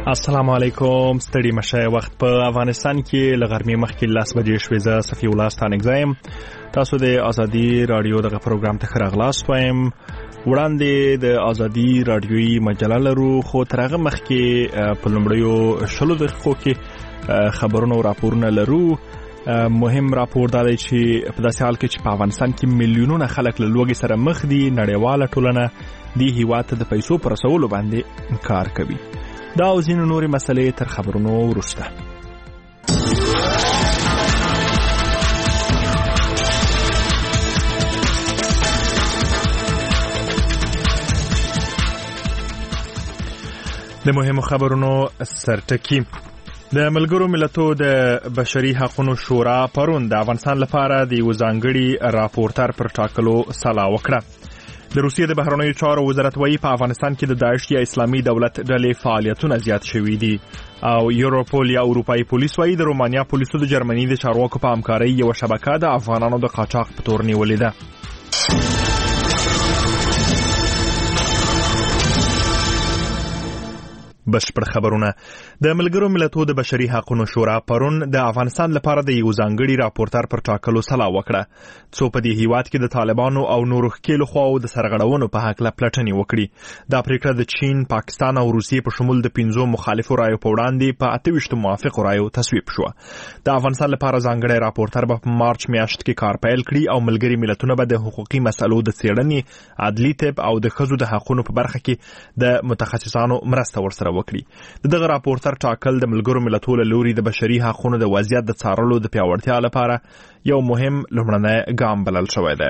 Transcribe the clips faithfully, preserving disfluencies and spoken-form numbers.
السلام علیکم. ستړي مشه. وخت په افغانستان کې لغرمې مخکې لاس بجې شوې. زه صفي الله ستانک زایم. تاسو د ازادي رادیو دغه پروګرام ته راغلاست وایم. وړاندې د ازادي رادیوي مجله لرو، خو تر هغه مخکې په لومړیو شلو دقیقو کې خبرونه او راپورونه لرو. مهم راپور دا دی چې په داسې حال کې چې په افغانستان کې میلیونونه خلک له لوږې سره مخ دي، نړیواله ټولنه دې هیواد ته د پیسو په رسولو باندې کار کوي. دا او ځینې نورې مسلې تر خبرونو وروسته. د مهمو خبرونو سرټکی. د ملګرو ملتونو د بشري حقوقو شورا پرون د افغانستان لپاره د یو ځانګړي راپورټر پر ټاکلو سلا وکړه. د روسیې د بهرنیو چارو وزارت وايي په افغانستان کې د داعش یا اسلامي دولت ډلې فعالیتونه زیات شوي دي، او یوروپول یا اروپایي پولیس وايي د رومانیا پولیسو د جرمني د چارواکو په همکارۍ یو شبکه د افغانانو د قاچاق په تور نیولې ده. بشپړ خبرونه. د ملګرو ملتونو د بشري حقوقو شورا پرون د افغانستان لپاره د یو ځانګړي راپورټر پر ټاکلو سلا وکړه، څو په دې هیواد کې د طالبانو او نورو ښکېلو خواو د سرغړونو په هکله پلټنې وکړي. دا پریکړه د چین، پاکستان او روسیې په شمول د پنځو مخالفو رایو په وړاندې په اته ویشت موافقو رایو تصویب شوه. د افغانستان لپاره ځانګړی راپورټر به په مارچ میاشت کې کار پیل کړي او ملګري ملتونه به د حقوقي مسلو د څېړنې، عدلي طب او د ښځو د حقوقو په برخه کې د متخصصانو مرسته ورسره وکړي. دغه راپورټر ټاکل د ملګرو ملتونو لوري د بشري حقوقو د وضعیت د څارلو د پیاوړتیا لپاره یو مهم لومړنی ګام بلل شوی دی.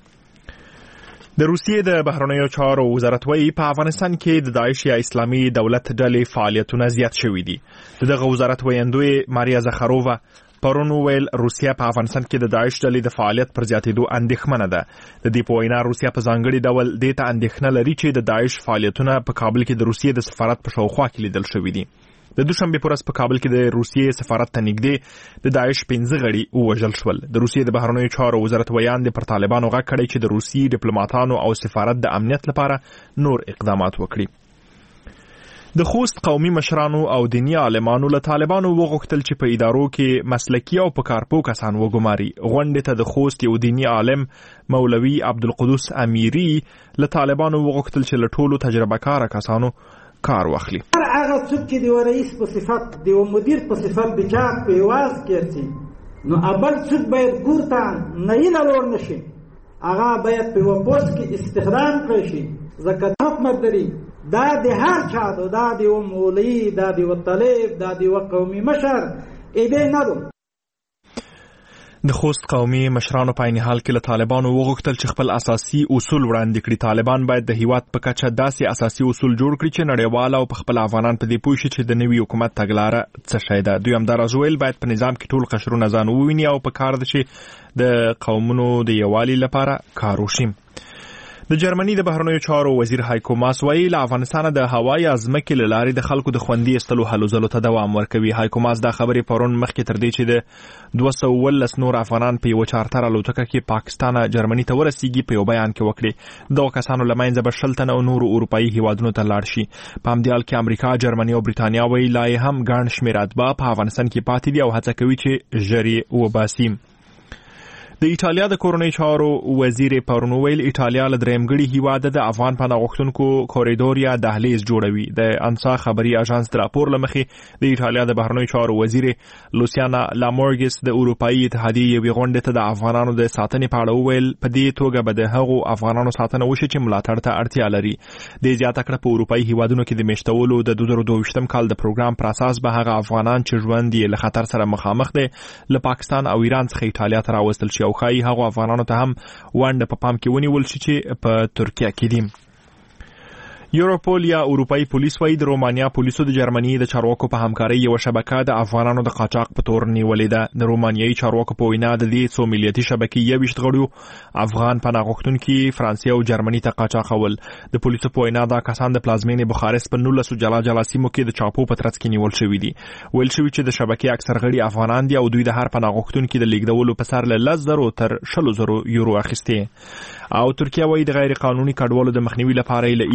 د روسیې د بهرنیو چارو وزارت وايي په افغانستان کې د داعش یا اسلامي دولت ډلې فعالیتونه زیات شوي دي. دغه وزارت ویندوی ماریا زخارووا پرون ویل روسیا په افغانستان کې د داعش ډلې د فعالیت پر زیاتېدو اندېښمنه ده. د دې په وینا روسیا په ځانګړي ډول دې ته اندېښنه لري چې د داعش فعالیتونه په کابل کې د روسیې د سفارت په شاوخوا کې لیدل شوي دي. د دوشنبه په ورځ په کابل کې د روسیې سفارت ته نږدې د داعش پنځه غړي ووژل شول. د روسیې د بهرنیو چارو وزارت ویان د پر طالبانو غږ کړی چې د روسیې ډیپلوماټانو او سفارت د امنیت لپاره نور اقدامات وکړي. د خوست قومي مشرانو او دینی عالمانو له طالبانو وغوښتل چې په ادارو کې مسلکي او په کارپو کسان وګماري. غونډې ته د خوست یو دینی عالم مولوي عبدالقدوس امیری له طالبانو وغوښتل چې له ټولو تجربه کار کسانو کار واخلي. هر هغه څوک چې د رئیس په صفت د مدیر په صفت د چا په واز کې نو اول څوک باید ګورته نه یې لور نشي، هغه باید په وپوس کې استخدام کړی شي. ځکه حکومت لري دا د هر چا دو، دا د یو مولوي، دا د یو طالب، دا د یو قومي مشر ایده نه دو. د خوست قومي مشرانو په عین حال کې له طالبانو وغوښتل چې خپل اساسي اصول وړاندې کړي. طالبان باید د هیواد په کچه داسې اساسي اصول جوړ کړي چې نړیوال او په خپل افغانان په دې پوه شي چې د نوي حکومت تګلاره څه شی ده. دوی همداراز ویل باید په نظام کې ټول قشرونه ځان وویني او په کار ده چې د قومونو د یووالي لپاره کار وشي. د جرمني د بهرنیو چارو وزیر هایکو ماس وايي له افغانستان د هوایي ازمکې له لارې د خلکو د خوندي استلو هلو ځلو ته دوام ورکوي. هایکو ماس دا خبرې پرون مخکې تر دې چې د دوه سوه اوولس نور افغانان په یوه چارتر الوتکه کې پاکستان جرمني ته ورسیږي په یو بیان کې وکړي. دغه کسانو له منځه به شل تنه او نورو اروپایي هیوادونو ته لاړ شي. په همدې حال کې امریکا، جرمني او برېټانیا وايي لا یې هم ګڼ شمېر اتباع په افغانستان کې پاتې دي او هڅه کوي چې ژر یې وباسي. د ایټالیا د کورنۍ چارو وزیر پرون ویل ایټالیا له درېمګړي هیواد د افغان پناه غوښتونکو کوریډور یا دهلیز جوړوي. د انسا خبري اژانس د راپور له مخې د ایټالیا د بهرنیو چارو وزیر لوسیانا لامورګس د اروپایي اتحادیې یوې غونډې ته د افغانانو د ساتنې په اړه وویل په دې توګه به د هغو افغانانو ساتنه وشي چې ملاتړ ته اړتیا لري. د زیاته کړه په اروپایي هیوادونو کې د میشتولو د دوه زره دوه ویشتم کال د پروګرام پر اساس به هغه افغانان چې ژوند یې له خطر سره مخامخ دي له پاکستان او ایران څخه ایټالیا ته راوستل شي او خای هغه افغانانو ته هم ونډه په پام کې ونیول شي چې په ترکیه کې دي. یوروپول یا اروپایي پولیس وايي د رومانیا پولیسو د جرمني د چارواکو په همکارۍ یو شبکه د افغانانو د قاچاق په تور نیولې ده. د رومانیایي چارواکو په وینا د دې څو ملیتي شبکې یو ویشت غړو افغان پناه غوښتونکي فرانسې او جرمني ته قاچاقول. د پولیسو په وینا دا کسان د پلازمینې بخارست په نولسو جلا جلا سیمو کې د چاپو په ترڅ کې نیول شوي دي. ویل شوي چې د شبکې اکثر غړي افغانان دي او دوی د هر پناه غوښتونکي د لیږدولو په سر له لس زرو تر شلو زرو یورو اخیستي. او ترکیه وايي د غیر قانوني کډوالو د مخنیوي لپاره له ایران سره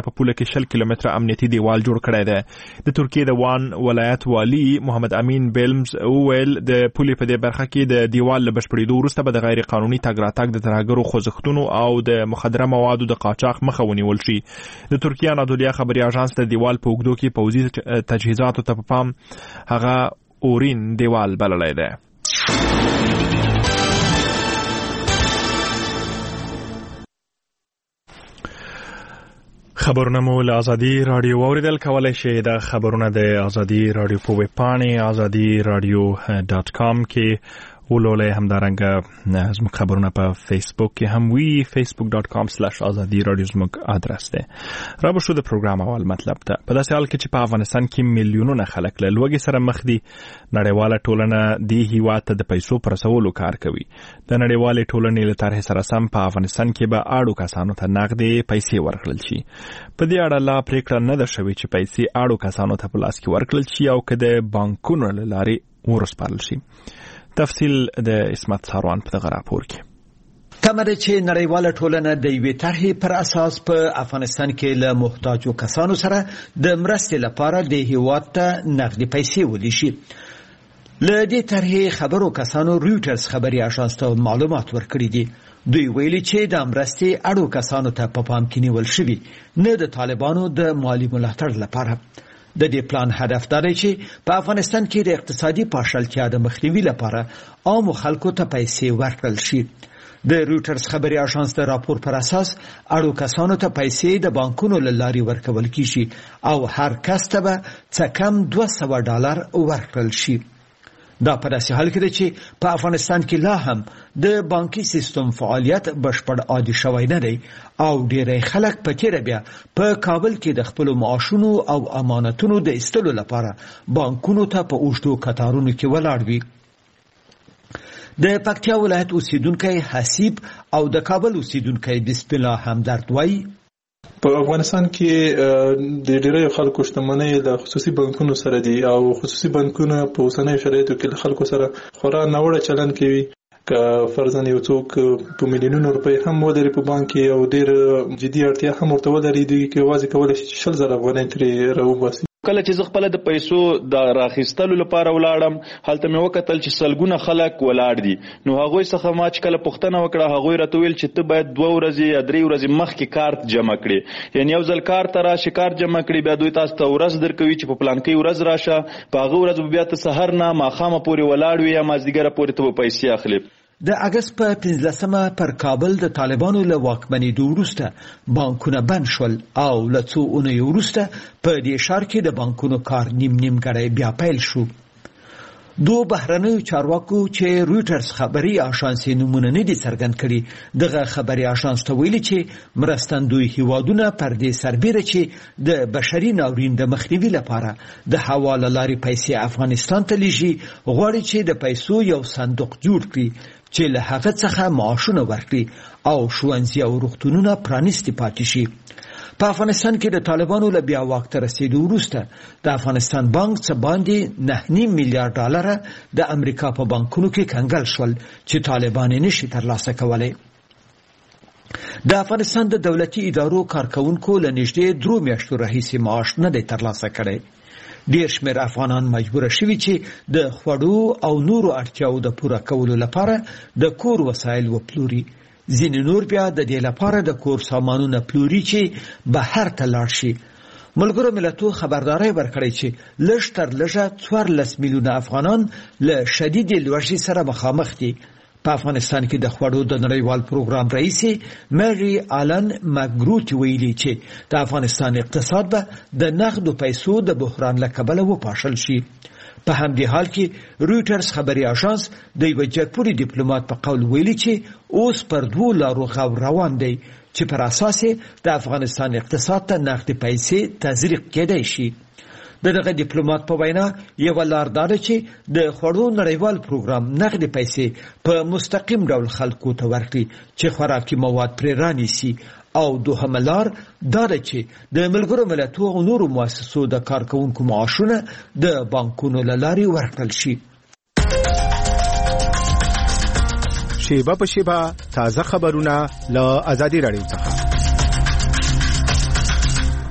سره په پوله کې شل کیلومتره امنیتي دیوال جوړ کړی دی. د ترکیې د وان ولایت والی محمد امین بیلمز وویل د پولې په دې برخه کې د دیوال له بشپړېدو وروسته به د غیر قانوني تګ راتګ د ترهګرو خوځښتونو او د مخدره موادو د قاچاق مخه ونیول شي. د ترکیې انادولیا خبري اژانس د دیوال په اوږدو کې پوځي تجهیزاتو ته په پام هغه اورین دیوال بللی دی. خبرونه مو له آزادي رادیو اوریدل کولای شئ. د خبرونه د آزادي رادیو په ویب پاڼې آزادي رادیو ډاټ کام کې ولولئ. همدارنګه زموږ خبرونه په فیسبوک کې هم وي. فیسبوک ډاټ کام سلاش آزادي رادیو زموږ ادرس دی. را به شو د پروګرام اول مطلب ته. په داسې حال کې چې په افغانستان کې میلیونونه خلک له لوږې سره مخ دي، نړیواله ټولنه دې هیواد ته د پیسو په رسولو کار کوي. د نړیوالې ټولنې له طرحې سره سم په افغانستان کې به اړو کسانو ته نغدې پیسې ورکړل شي. په دې اړه لا پریکړه نه ده شوې چې پیسې اړو کسانو ته په لاس کې ورکړل شي او که د بانکونو له لارې ورسپارل شي. تفصیل د اسمت ساروان په دغه راپور کې. تمه ده چې نړیواله ټولنه د یوې طرحې پر اساس په افغانستان کې له محتاجو کسانو سره د مرستې لپاره د هیواد ته نغدي پیسې ولیشي. له دې طرحې خبرو کسانو رویټرز خبري اژانس ته معلومات ورکړي دي. دوی ویلي چې د مرستې اړو کسانو ته په پام کې نیول شوي، نه د طالبانو د مالي ملاتړ لپاره. د دې پلان هدف دا دی چې په افغانستان کې د اقتصادي پاشلتیا د مخنیوي لپاره عام خلکو ته پیسې ورکړل شي. د رویټرز خبري اژانس د راپور پر اساس اړو کسانو ته پیسې د بانکونو له لارې ورکول کیږي او هر کس ته به څه کم دوه سوه ډالر ورکړل شي. دا په داسې حال کې دی چې په افغانستان کې لا هم د بانکي سیستم فعالیت بشپړ عادي شوی نه دی او ډېری خلک په تیره بیا په کابل کې د خپلو معاشونو او امانتونو د ایستلو لپاره بانکونو ته په اوږدو کتارونو کې ولاړ وي. د پکتیا ولایت اوسیدونکی حسیب او د کابل اوسیدونکی بسم الله همدرد وایي په افغانستان کې د ډیری خلکو شتمنۍ له خصوصي بانکونو سره دي او خصوصي بانکونه په اوسنیو شرایطو کې له خلکو سره خورا ناوړه چلند کوي. که فرضاً یو څوک په میلیونونو روپۍ هم ولري په بانک کې او ډېر جدي اړتیا هم ورته ولري، دوی یوازې کولی شي چې شل زره افغانۍ ترې راوباسي. کله چې زه خپل د پیسو د راخیستلو لپاره ولاړم، هلته مې وکتل چې سلګونه خلک ولاړ دي. نو هغوی څخه ما چې کله پوښتنه وکړه، هغوی راته ویل چې ته باید دوه ورځې یا درې ورځې مخکې کارت جمع کړې. یعنې یو ځل کار ته راشې، کارت جمع کړې، بیا دوی تاسو ته ورځ درکوي چې په پلانکۍ ورځ راشه. په هغه ورځ به بیا ته سهار نه ماښامه پورې ولاړ وي یا مازدیګره پورې ته به پیسې اخلي. د اګست په پنځلسمه پر کابل د طالبانو له واکمنېدو وروسته بانکونه بند شول او له څو اونیو وروسته په دې ښار کې د بانکونو کار نیم نیمګړی بیا پیل شو. دو بهرنیو چارواکو چې رویټرز خبري اژانس نومونه نه دي څرګند کړي، دغه خبري اژانس ته ویلي چې مرستندوی هیوادونه پر دې سربیره چې د بشري ناورین د مخنیوي لپاره د حواله لارې پیسې افغانستان ته لیږي، غواړي چې د پیسو یو صندوق جوړ کړي چې له هغه څخه معاشونه ورکړي او ښوونځي او روغتونونه پرانیستي پاتې شي. په افغانستان کې د طالبانو له بیا واک ته رسیدو وروسته د افغانستان بانک څخه باندې نه نیم میلیارډ ډالره د امریکا په بانکونو کې کنګل شول چې طالبان یې نشي ترلاسه کولی. د افغانستان د دولتي ادارو کارکونکو له نږدې درو میاشتو راهیسې معاش نه دی ترلاسه کړی. ډېر شمېر افغانان مجبوره شوي چې د خوړو او نورو اړتیاو د پوره کولو لپاره د کور وسایل وپلوري. ځینې نور بیا د دې لپاره د کور سامانونه پلوري چې بهر ته لاړ شي. ملګرو ملتونو خبرداری ورکړی چې لږ تر لږه څوارلس میلیونه افغانان له شدیدې لوږې سره مخامخ دي. په افغانستان کې د خوړو د نړیوال پروګرام رئیس مری آلن مګروت ویلي چې د افغانستان اقتصاد به د نغدو پیسو د بحران له کبله وپاشل شي. په همدې حال کې رویټرز خبري اژانس د یو جګپوري ډیپلوماټ په قول ویلي چې اوس پر دوو لارو غور روان دی چې پر اساس د افغانستان اقتصاد ته نغدي پیسې تزریق کېدای شي. دغه ډیپلوماټ په وینا یو لار دا ده چې د خوړو نړیوال پروګرام نغدي پیسې په مستقیم ډول خلکو ته ورکړي چې خوراکي مواد پرې رانیسي، او دوهمه لار دا ده چې د ملګرو ملتونو او نورو مؤسسو د کارکونکو معاشونه د بانکونو له لارې ورکړل شي. شیبه په شیبه تازه خبرونه له آزادي رادیو څخه.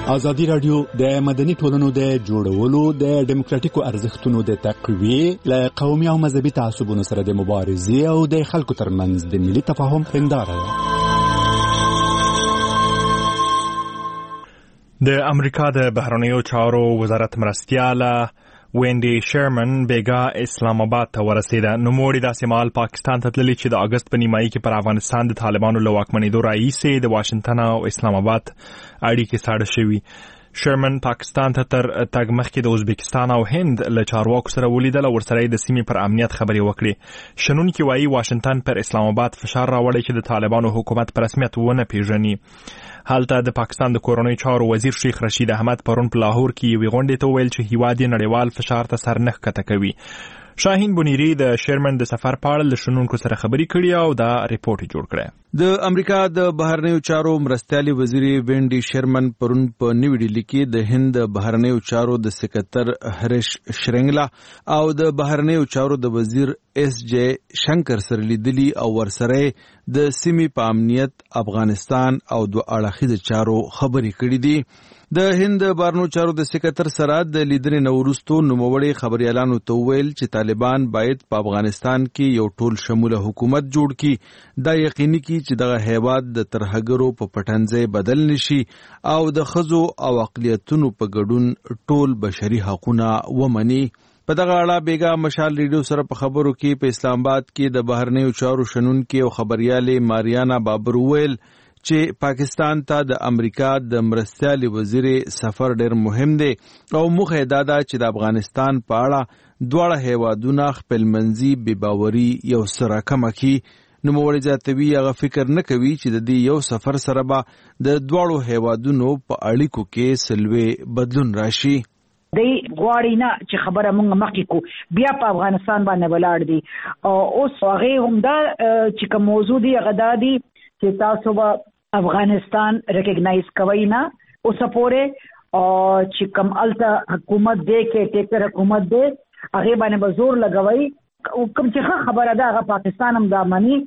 ازادي رادیو د مدني ټولنو د جوړولو د ډیموکراتیکو ارزښتونو د تقویې له قومي او مذهبي تعصبونو سره د مبارزې او د خلکو ترمنځ د ملي تفاهم هنداره ده. د امریکا د بهرنیو چارو وزارت مرستیاله وینډي شرمن بیګا اسلام آباد ته ورسېده. نوموړي داسې مهال پاکستان ته تللې چې د اګست په نیمایي کې پر افغانستان د طالبانو له واکمنېدو راهیسې د واشنګټن او اسلام آباد اړیکې ساړه شوي. شرمن پاکستان ته تر تګ مخکې د ازبکستان او هند له چارواکو سره ولیدل او ورسره د سیمې پر امنیت خبرې وکړې. شنونکي وایي واشنګټن پر اسلام آباد فشار راوړی چې د طالبانو حکومت په رسمیت ونه پیژني. حالته د پاکستان د کورنۍ چارو وزیر شیخ رشید احمد پرون په لاهور کې یوې غونډې ته وویل چې هیواد یې نړیوال فشار ته سر نه ښکته کوي. شاهین بنيري د شرمن د سفر په اړه له شنونکو سره خبرې کړې او دا ریپورت جوړ کړی. د امریکا د بهرنیو چارو مرستیالي وزیر وینډي شرمن پرون په نیو ډیلی کې د هند بهرنیو چارو د سکرټر هریش شرنګلا او د بهرنیو چارو د وزیر اس جے شنکر سره لیدلي او ورسره د سیمې په امنیت، افغانستان او دوه اړخیزو چارو خبرې کړې دي. د هند بهرنیو چارو د سکرټر سره د لیدنې نه وروسته نوموړي خبريالانو ته ویل چې طالبان باید په افغانستان کې یو ټول شموله حکومت جوړ کړي، دا یقیني کړي چې دغه هیواد د ترهګرو په پټنځي بدل نشي او د ښځو او اقلیتونو په ګډون ټول بشري حقوقونه ومني. په دغه اړه بیګا مشال ریډیو سره په خبرو کې په اسلام آباد کې د بهرنیو چارو شنونکي او خبريالې ماریانا بابر ویل چې پاکستان ته د امریکا د مرستیالي وزیر سفر ډېر مهم دی او موخه دا ده چې د افغانستان په اړه دواړه هیوادونه خپلمنځي بې باوري یو سره کمه کړي. نوموړي زیاتوي هغه فکر نه کوي چې د دې یو سفر سره به د دواړو هیوادونو په اړیکو کې سلوي بدلون راشي. دی غواړي نه چې خبره مونږ مخکې کو بیا په افغانستان باندې ولاړ دي او اوس هغه هم دا چې کوم موضوع دی هغه دا دی چې تاسو به افغانستان ریکګنایز کوي نه اوس پورې او چې کوم الته حکومت دی کې ټیکر حکومت دی هغه باندې به زور لګوي. کوم چې خبره ده هغه پاکستان هم دا مانی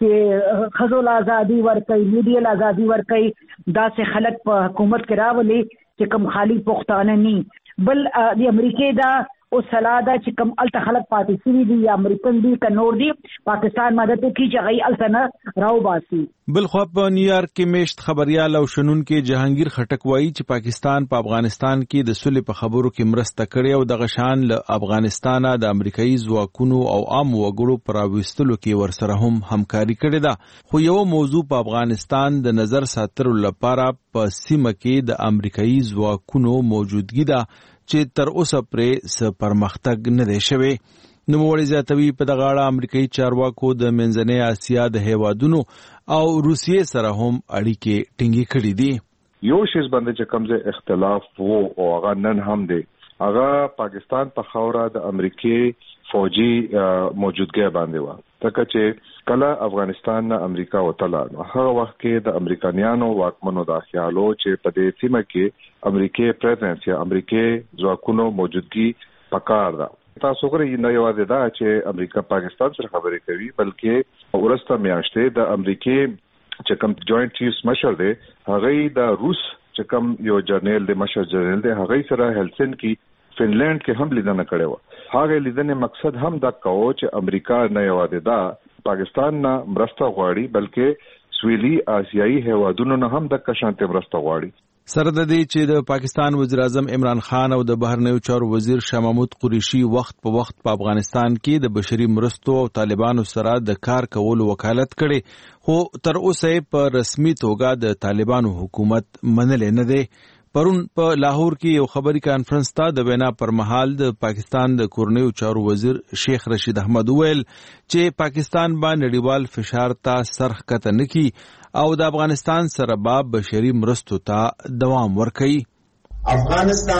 چې خزو آزادي ورکړي، میډیا آزادي ورکړي، دا سه خلک په حکومت کې راولي چې کوم خالی پښتانه نه بل د امریکای دا او سلاده چې کوم الته خلک پاتې شوي دي یا امریکن دي که نور دي پاکستان مدد وکړي چې هغوی الته نه راوباسي. بلخوا په نیویارک کې میشت خبریال او شنونکي جهانگیر خټک وایي چې پاکستان په افغانستان کې د صلح په خبرو کې مرسته کړې او دغه شان له افغانستانه د امریکایي ځواکونو او عام وګړو پر راوستلو کې ورسره هم همکاري کړې ده. خو یو موضوع په افغانستان د نظر ساتلو لپاره په سیمه کې د امریکایي ځواکونو موجودګي ده چې تر اوسه پرې څه پرمختګ نه دی شوی. نوموړي زیاتوي په دغه اړه امریکایي چارواکو د منځنۍ اسیا د هیوادونو او روسیې سره هم اړیکې ټینګې کړې دي. یو شیز باندې چې کوم ځای اختلاف وو او هغه نن هم دی هغه پاکستان په خاوره د امریکای فوجي موجودګي باندې و. ترڅو چې کله افغانستان نه امریکا وتله نو هغه وخت کې د امریکایانو واکمنو د خیالو چې په دې سیمه کې امریکای پریزنس یا امریکای ځواکونو موجودګي پکار ده. تاسو غواړئ نه یوازې دا چې امریکا پاکستان سره خبرې کوي بلکې ورسته میاشتې د امریکای چې کوم جوائنٹ چیفز مشر دی هغه د روس چې کوم یو جنرال دی مشر جنرال دی هغه سره هلسنکی فنلند کې هم لیدنه کړې و. هغه لیدنې مقصد هم دا کوو چې امریکا نه یوازې دا پاکستان نه مرسته غواړي بلکې سویلي آسیایي هیوادونو نه هم د کشانته مرسته غواړي. سره د دې چې د پاکستان وزیر اعظم عمران خان او د بهرنیو چارو وزیر شاه محمود قریشي وخت په وخت په افغانستان کې د بشري مرستو او طالبانو سره د کار کولو وکالت کړي خو تر اوسه په رسمي توګه د طالبانو حکومت منل نه دی. پرون په لاهور کې یو خبري کانفرنس ته د وینا پر مهال د پاکستان د کورنیو چارو وزیر شیخ رشید احمد ویل چې پاکستان باندې نړیوال فشار ته سر ښکته نه کړي او د افغانستان سره به بشري مرستو ته دوام ورکړي. افغانستان